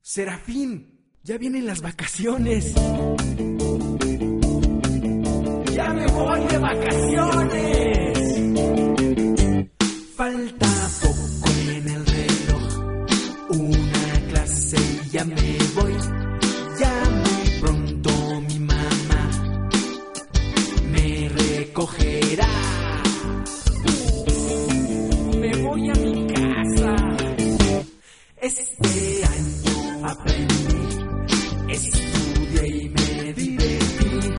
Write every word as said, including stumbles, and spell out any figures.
Serafín, ya vienen las vacaciones. ¡Ya me voy de vacaciones! Falta poco en el reloj, una clase y ya me voy. Ya muy pronto mi mamá me recogerá. Me voy a mi casa. Este